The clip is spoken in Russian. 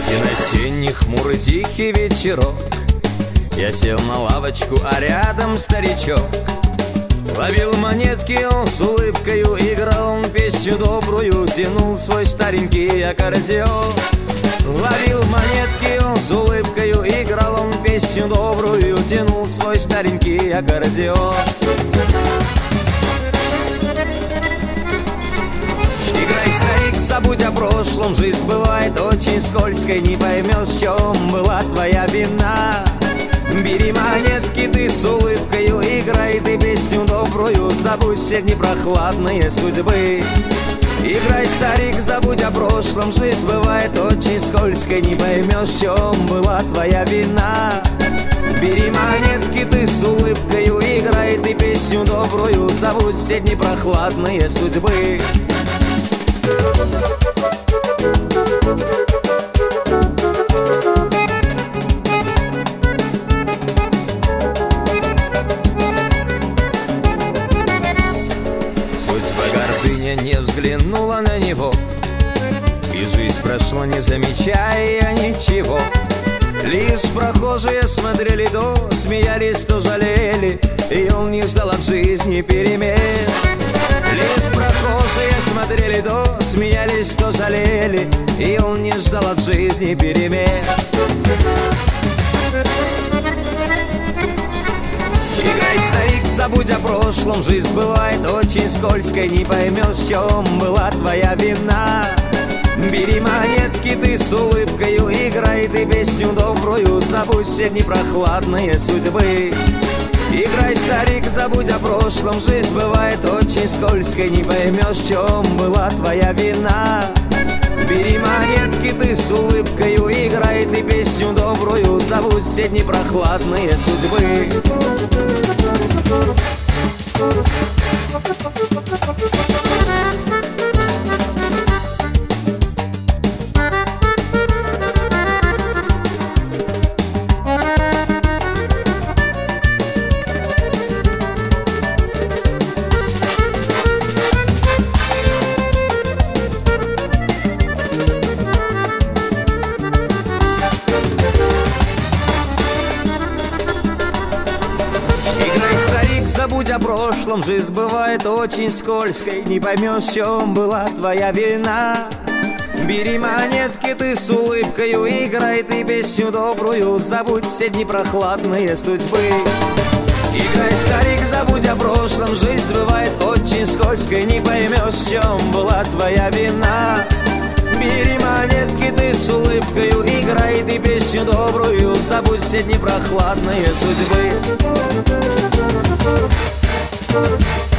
Один осенний хмурый тихий вечерок, я сел на лавочку, а рядом старичок. Ловил монетки, он с улыбкою играл, он песню добрую тянул свой старенький аккордеон. Ловил монетки, он с улыбкою играл, он песню добрую тянул свой старенький аккордеон. Играй, старик, забудь о прошлом, жизнь бывает очень скользкой, не поймешь, в чем была твоя вина. Бери монетки, ты с улыбкою играй, ты песню добрую, забудь все дни прохладные судьбы. Играй, старик, забудь о прошлом, жизнь бывает очень скользкой, не поймешь, в чем была твоя вина. Бери монетки, ты с улыбкою играй, ты песню добрую, забудь все дни прохладные судьбы. Судьба гордыня не взглянула на него, и жизнь прошла, не замечая ничего. Лишь прохожие смотрели то, смеялись, то жалели, и он не ждал от жизни перемен. Лишь прохожие смотрели то, смеялись, то жалели, и он не ждал от жизни перемен. Играй, старик, забудь о прошлом, жизнь бывает очень скользкой, не поймешь, в чем была твоя вина. Бери монетки, ты с улыбкою играй, ты песню добрую, забудь все дни прохладные судьбы. Играй, старик, забудь о прошлом, жизнь бывает очень скользкой, не поймешь, в чем была твоя вина. Бери монетки, ты с улыбкою играй, ты песню добрую, забудь все дни прохладные судьбы. Забудь о прошлом, жизнь бывает очень скользкой, не поймешь, в чем была твоя вина. Бери монетки, ты с улыбкою играй, ты песню добрую, забудь все дни прохладные судьбы. Играй, старик, забудь о прошлом, жизнь бывает очень скользкой, не поймешь, в чем была твоя вина. Бери монетки, ты с улыбкою играй, ты песню добрую, забудь все дни прохладные судьбы.